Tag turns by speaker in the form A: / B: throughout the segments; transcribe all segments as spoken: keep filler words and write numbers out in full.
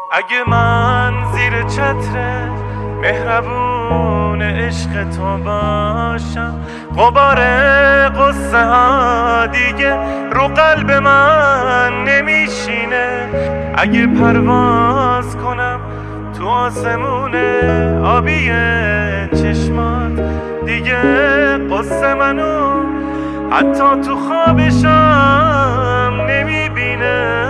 A: اگه من زیر چتر مهربون عشق تو باشم، غبار قصه ها دیگه رو قلب من نمیشینه. اگه پرواز کنم تو آسمون آبی چشمات، دیگه قصه منو حتی تو خوابشم نمیبینه.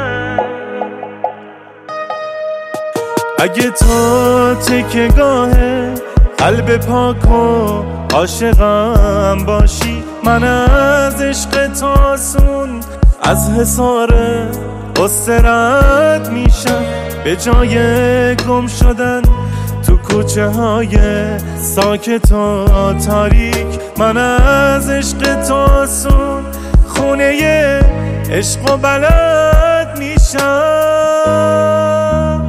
A: اگه تو تکیه‌گاه قلب پاک و عاشقم باشی، من از عشق تو آسون از حصار قصه رد میشم. به جای گم شدن تو کوچه های ساکت و تاریک، من از عشق تو آسون خونه عشق و بلد میشم.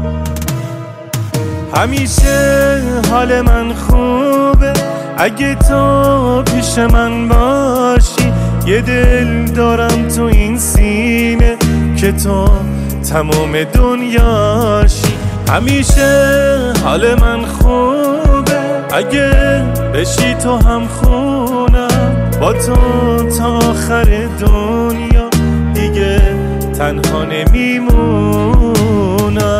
A: همیشه حال من خوبه اگه تو پیش من باشی. یه دل دارم تو این سینه که تو تمام دنیاشی. همیشه حال من خوبه اگه بشی تو هم خونم، با تو تا آخر دنیا دیگه تنها نمیمونم.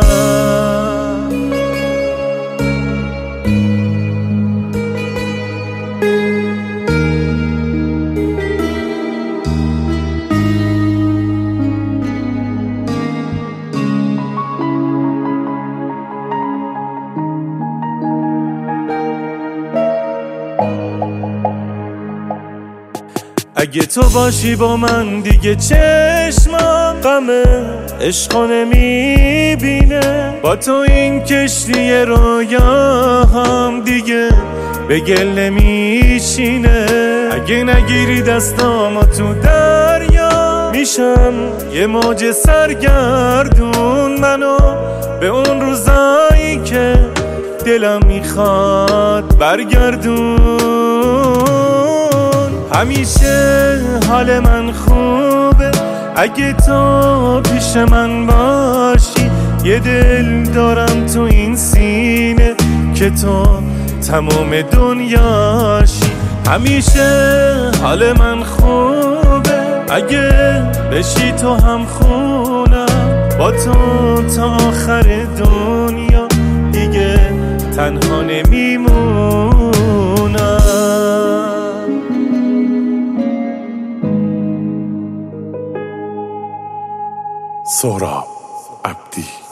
A: اگه تو باشی با من دیگه چشمم غم عشقو نمیبینه. با تو این کشتی رویا هم دیگه به گل نمیشینه. اگه نگیری دستامو تو دریا، میشم یه موج سرگردون. منو به اون روزایی که دلم میخواد برگردون. همیشه حال من خوبه اگه تو پیش من باشی. یه دل دارم تو این سینه که تو تمام دنیاشی. همیشه حال من خوبه اگه بشی تو هم خونم، با تو تا آخر دنیا دیگه تنها نمیمونم.
B: سهراب عبدی.